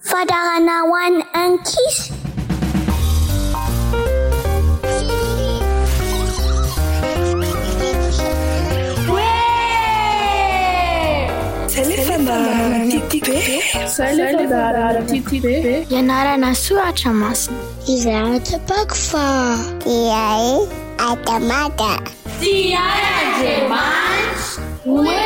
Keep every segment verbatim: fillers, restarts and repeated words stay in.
Fadarana ho an'ny ankizy. Ianarana soratra masina. Izaratra bako fa Iay atamata. Iay Andriamanitra. Oe!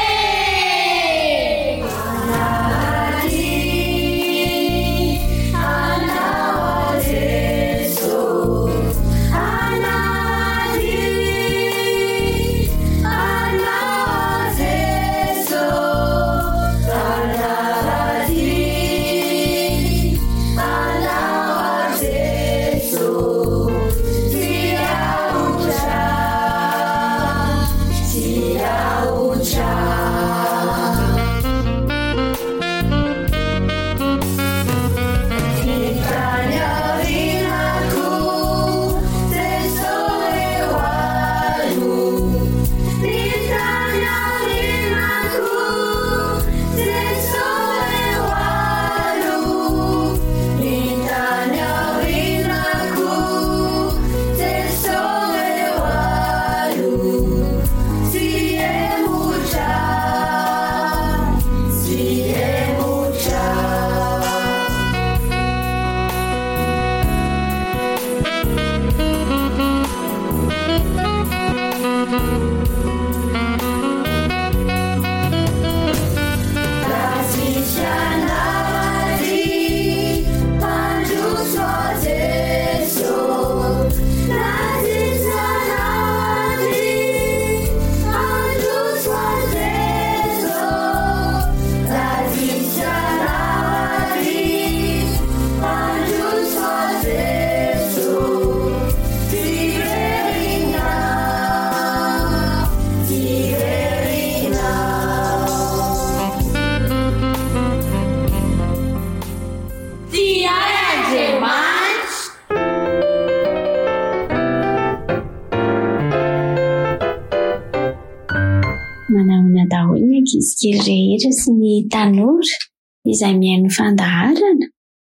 Manahona daholo ny ankizy kely rehetra sy ny tanora izay mihaino fandaharana.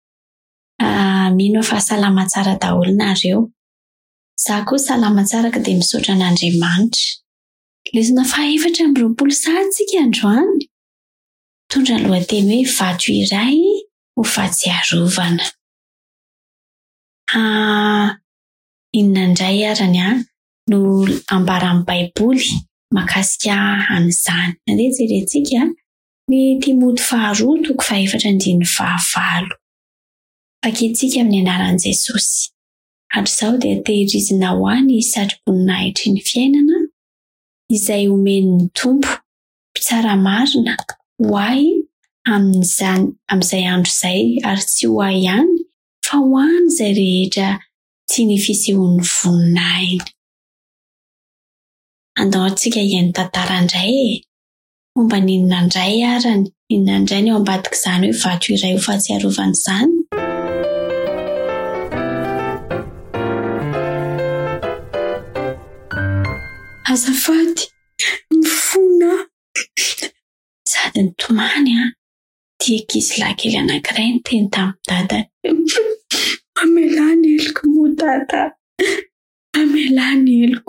Mino fa salama tsara daholo nareo. Za koa salama tsara ka dia misaotra an'Andriamanitra. Lesona fahaefatra amby roapolo sahady isika androany. Mitondra ny lohateny hoe vato iray ho fahatsiarovana. Inona indray arany no ambaran'ny Baiboly mahakasika an'izany. Andeha jerentsika ny Timoty faharoa toko fahaefatra andininy fahavalo. Fakitsika amin'ny anaran'i Jesosy. Hatrizao dia tehirizina ho any satroboninahitry ny fiainana izay omen'ny Tompo mpitsara marina ho ahy amin'izany amin'izay andro izay, ary tsy ho ahy ihany fa ho any izay rehetra tsy ny fisehoan'ny voninahiny. Andaontsika hiaino tantara indray. Momba n'inona indray arany? Inona indray no ao ambadika izany hoe vato iray ho fahatsiarovana izany? Azafady, mifona. Sady nitomany tia ankizy lahy kely anankiray ny teny tamin'ny dadany. Amelà ny eloko moa dada. Amelà ny eloko.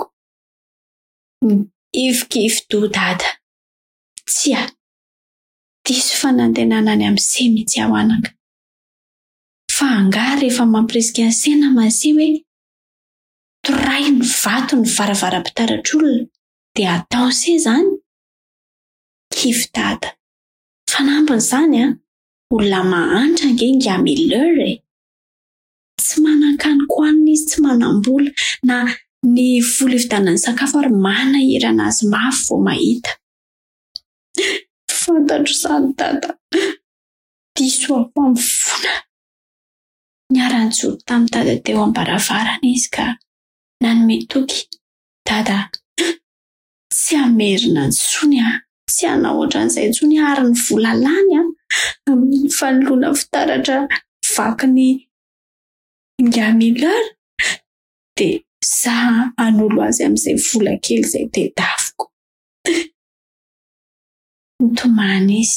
Ivokivy dada. Tsia. Diso fanantenana ny amin'ny semitsy ao anaka. Fa angaha rehefa mampirisika ny sena masia hoe toray ny vato ny varavaram-pitaratr'olona dia atao se zany. Kivy dada. Fanambiny zany olona mahantra ngenga mileur. Tsy manan-kany koanina izy, tsy manam-bola na ny vola ividanany sakafo ary manahirana azy mafy vao mahita. Fantatro izany dada. Diso aho amin'ny fona. Niara-nijoro tamin'ny dada teo ambaravarana izy ka nanome toky. Dada, tsy hamerina intsony aho. Tsy hanao ohatran'izay intsony ary ny vola lany amin'ny fanoloana fitaratra vaky ny ngamileur dia za hanolo azy amin'izay vola kely izay tedaviko. Nitomany izy.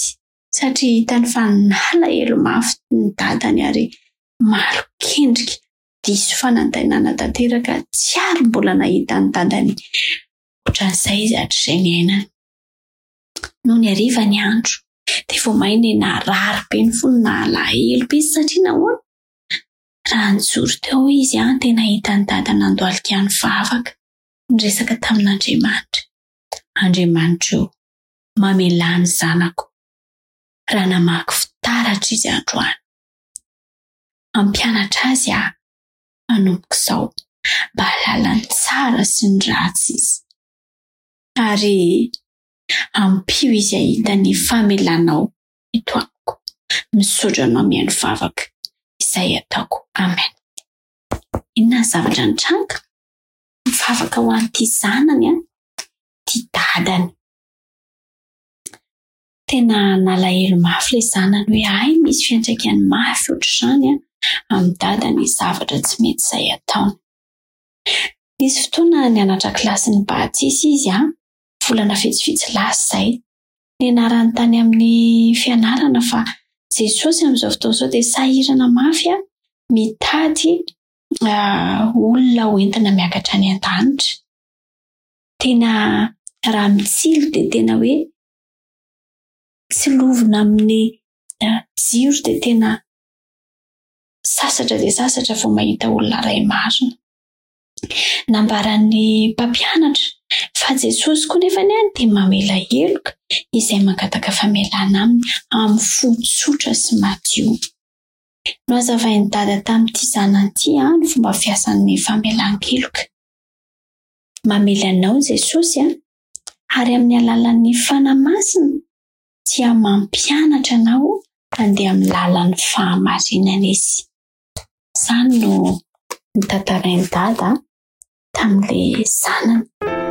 satria hitany fa nalahelo mafy ny dadany ary malo kendrika diso fanantenana tanteraka tsy ary mbola nahita ny dadany ohatran'izay izy hatr'izay ny ainany. No ny hariva ny andro dia vao maheno narary be ny fony nalahelo be izy satria nahoana raha nijoro teo izy a dia nahita ny dadany nandohalika ny vavaka niresaka tamin'Andriamanitra. Andriamanitra io mamelany zanako raha namaky fitaratra izy androany. Ampianatra azy a manomboko izao mba halalany tsara sy ny ratsy izy ary ampio izy ahita ny famelanao eto amiko misaotra anao mihaino vavaka izay ataoko. Amen. Inona ny zavatra nitranga? Mivavaka ho an'ity zanany a ty dadany. Tena nalahelo mafy ilay zanany hoe ay misy fiantraikany mafy ohatr'izany a amin'ny dadany zavatra tsy mety izay ataony. Nisy fotoana nianatra kilasy ny batisy izy a volana vitsivitsy lasa izay nianarany tany amin'ny fianarana fa Jesosy amin'izao fotoana izao dia sahirana mafy a mitady uh, olona hoentina miakatra any an-danitra. Tena raha mitsilo dia tena hoe tsy lovina amin'ny uh, jiro dia tena sasatra dia sasatra vao mahita olona ray marina. Nambaran'ny mpampianatra fa Jesosy koa nefa ny any dia mamela heloka izay mangataka famelana aminy amin'ny fomba tsotra sy madio. No hazavain'ny dada tamin'ity zanany ity a ny fomba fiasan'ny famelan-keloka. Mamelanao Jesosy a ary amin'ny alalan'ny fanamasina dia mampianatra anao handeha amin'ny lalan'ny fahamarinana izy. Izany no nitantarain'ny dada tamin'ilay zanany.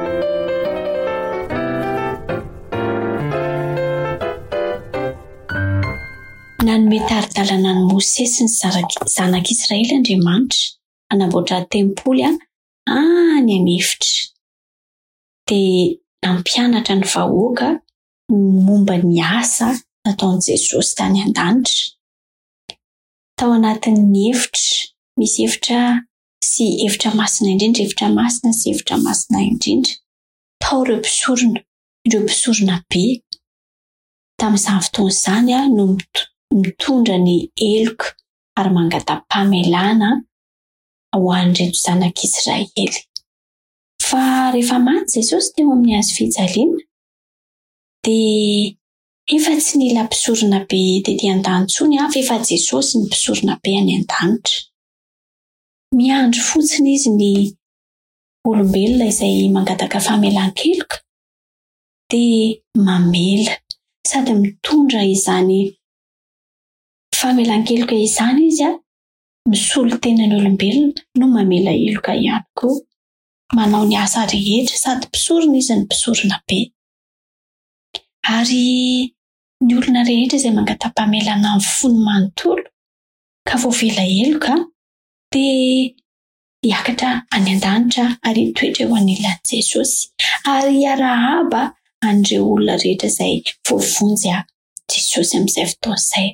Nanome tari-dalana ny Mosesy ny zanak'Israely Andriamanitra hanamboatra tempoly a any an'efitra. Dia nampianatra ny vahoaka momba ny asa nataon'i Jesosy tany an-danitra. Tao anatin'ny efitra, misy efitra sy efitra masina indrindra, efitra masina sy efitra masina indrindra. Tao ireo mpisorona, ireo mpisorona be. Tamin'izany fotoana izany a no mitondra ny eloka ary mangata-pamelana ho an'ireto zanak'Israely. Fa rehefa maty Jesosy teo amin'ny hazo fijaliana dia efa tsy nila mpisorona be tetỳ an-tany intsony a fa efa Jesosy ny mpisorona be any an-danitra. Miandry fotsiny izy ny olombelona izay mangataka famelan-keloka dia mamela sady mitondra izany famelan-keloka izany izy a misolo tenany olombelona no mamela heloka ihany koa. Manao ny asa rehetra sady mpisorona izy ny mpisorona be. Ary ny olona rehetra izay mangata-pamelana amin'ny fony manontolo ka voavela heloka dia hiakatra any an-danitra ary hitoetra eo anilan'i Jesosy ary hiarahaba an'ireo olona rehetra izay voavonjy a Jesosy amin'izay fotoana izay.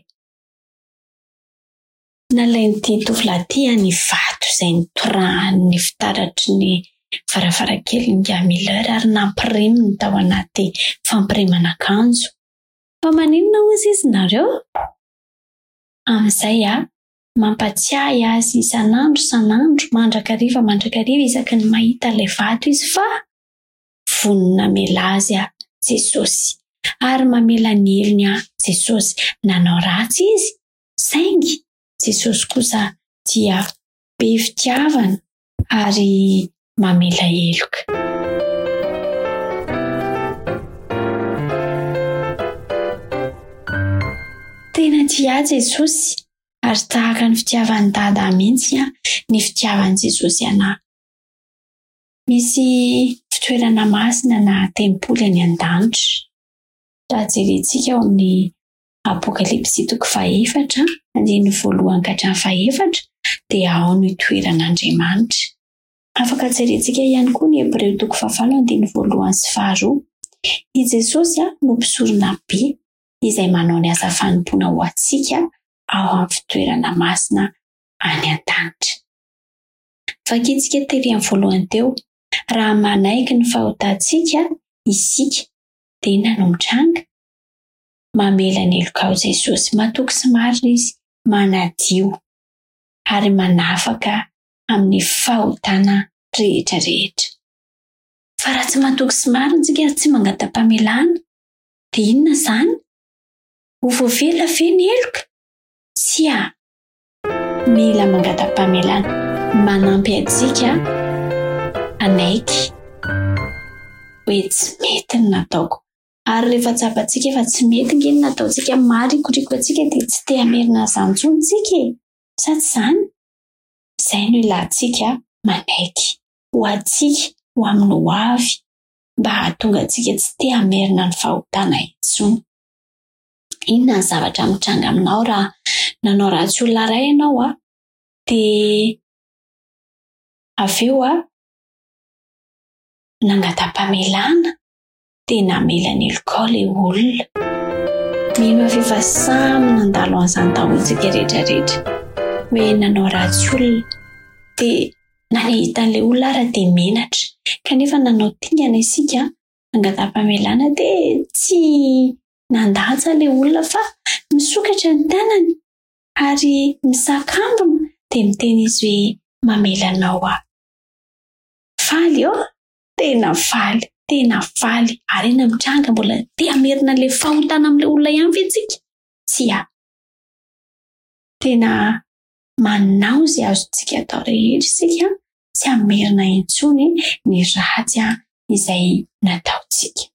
Nalain'ity tovolahy ity ny vato izay nitorahany fitaratry ny varavarankely Miller ary nampiriminy tao anaty fampirimana akanjo. Fa maninona hozy izy nareo? Amin'izay a mampatsiahy azy isan'andro isan'andro mandrakariva mandrakariva isaky ny mahita ilay vato izy fa vonona mela azy a Jesosy ary mamela ny helony a Jesosy. Nanao ratsy izy saingy Jesosy kosa dia be fitiavana ary mamela heloka. Tena tia Jesosy ary tahaka ny fitiavan'ny dada mihitsy a ny fitiavan'i Jesosy anahy. Misy fitoerana masina na tempoly any an-danitra. Raha jerentsika ao amin'ny Apokalipsy toko fahaefatra andiny voalohany ka hatramin'ny fahaefatra dia ao ny toeran'Andriamanitra. Afaka jerentsika ihany koa ny Hebreo toko fahavalo andiny voalohany sy faharoa. I Jesosy a no mpisorona be izay manao ny asa fanompoana ho antsika ao amin'ny fitoerana masina any an-danitra. Vakitsika tery amin'ny voalohany teo, raha manaiky ny fahotantsika isika dia inona no mitranga? Mamela ny elokao Jesosy, matoky sy marina izy, manadio ary manafaka amin'ny fahotana rehetra rehetra. Fa raha tsy matoky sy marina isika, tsy mangatam-pamelana, dia inona izany? Ho voavela ve ny eloka? Sia, mila mangatam-pamelana, manampy antsika anaiky hoe tsy mety ny nataoko. Ary rehefa tsapantsika efa tsy mety nge ny nataontsika, marikoriko antsika dia tsy te hamerina izany intsony isika e. Sa tsy izany? Izay no ilantsika manaiky ho antsika, ho amin'ny ho avy, mba hahatonga antsika tsy te hamerina ny fahotana intsony. Inona ny zavatra mitranga aminao raha nanao ratsy olona iray ianao a, dia avy eo a nangatam-pamelana dia namela ny elokao ilay olona. Mino avy efa samy nandalo an'izany daholotsika rehetra rehetra hoe nanao ratsy olona dia nanehitan'ilay olona ara dia menatra, kanefa nanao tingana isika nangatam-pamelana dia tsy nandaja ilay olona fa misokatra ny tanany ary misakambina dia miteny izy hoe mamelanao aho. Faly eo, tena faly, tena faly. Ary ena mitranga mbola te hamerina ilay fahotana amin'ilay olona ihany ve tsika? Tsia. Tena manao izay azontsika atao rehetra isika tsy hamerina intsony ny ratsy izay nataontsika.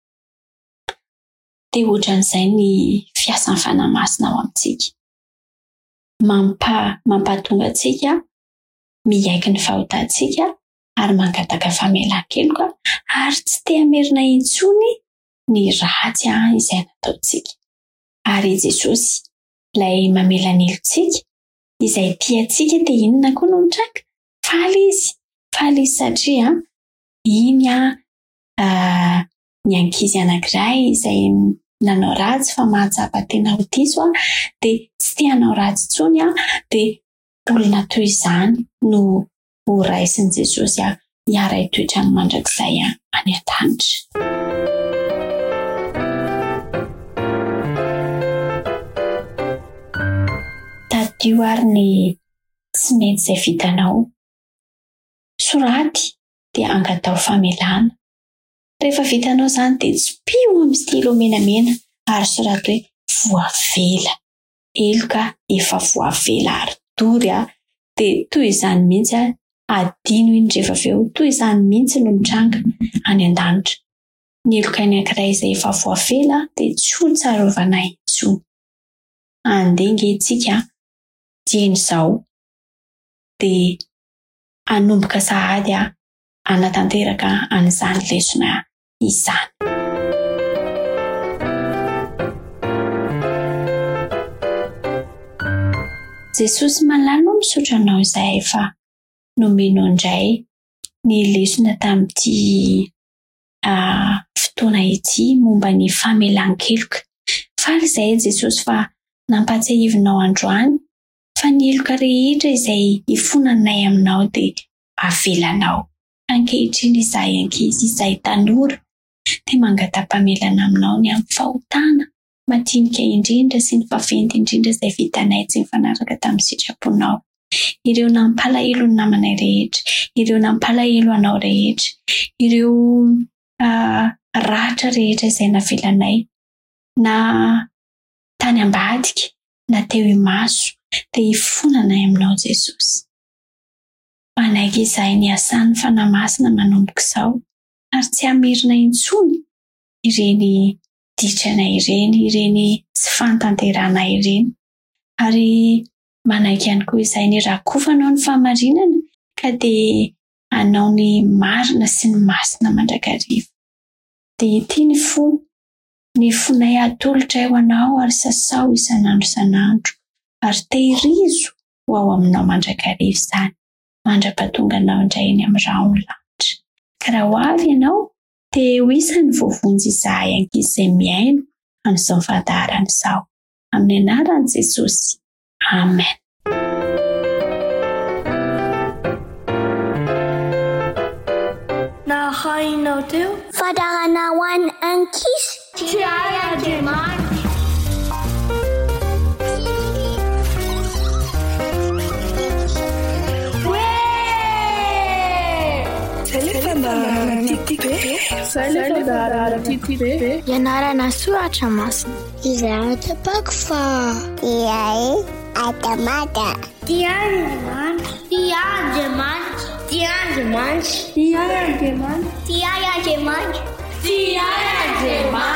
Dia ohatran'izay ny fiasan'ny fanahy-masina ao amintsika. Mampa mampatonga antsika miyaiky ny fahotantsika ary mangataka famelan-keloka ary tsy te hamerina intsony ny ratsy izay nataontsika. Ary Jesosy ilay mamela ny elontsika izay tiantsika dia inona koa no mitranga? Faly izy, faly izy satria iny a ny ankizy anankiray izay nanao ratsy fa mahatsapa tena ho diso dia tsy te hanao ratsy intsony a, dia olona toy izany no ho raisin'i Jesosy hiara hitoetra ny mandrakizay any an-danitra. Tadio ary ny tsy mety izay vitanao, soraty dia angatao famelana. Rehefa vitanao izany dia tsipio amin'ny stylo menamena ary soraty hoe voavela. Eloka efa voavela ary tory a, dia toy izany mihitsy a, adino iny rehefa avy eo, toy izany mihitsy no mitranga any an-danitra. Ny eloka anankiray izay efa voavela dia tsy ho tsarovana intsony. Andeha nge isika dieny izao dia hanomboka sahady a hanatanteraka an'izany lesona izany. Jesosy malalo misaotra anao izay efa nomenao indray ny lesona tamin'ity fotoana ity momba ny famelan-keloka. Faly izay Jesosy fa nampatsiahivinao androany fa ny eloka rehetra izay ifonanay aminao dia avelanao. Ankehitriny izahay ankizy, izahay tanora dia mangatam-pamelana aminao ny amin'ny fahotana madinika indrindra sy ny vaventy indrindra izay vitanay tsy mifanaraka tamin'ny sitraponao. Ireo nampalahelo ny namanay rehetra, ireo nampalahelo anao rehetra, ireo uh, ratra rehetra izay navelanay, na tany ambadika, na teo imaso, dia ifonanay aminao Jesosy. Manaiky izahay ny asan'ny fanahy-masina manomboka izao ary tsy hamerina intsony ireny ditranay ireny, ireny tsy fantanteranay ireny. Ary manaiky ihany koa izay ny rakofanao ny fahamarinana ka dia anao ny marina sy ny masina mandrakariva. Dia ity ny fo, ny fonay atolotra eo anao ary sasao isanandro isanandro ary tehirizo ho ao aminao mandrakariva izany. Mandra-pahatonga anao indray eny amin'ny rahony lanitra. Ka raha ho avy ianao dia ho isan'ny voavonjy izahay ankizy izay miaino amin'izao fahadarana izao. Amin'ny anaran'i Jesosy. Amen. Na hainao teo fahadarana ho an'ny ankizy. Tiay Andriamanitra. Ianarana soratra masina. Izahay tapako fa izahay atamata. Tiay Andriamanitra. Tiay Andriamanitra. Tiay Andriamanitra. Tiay Andriamanitra. Tiay Andriamanitra. Tiay Andriamanitra.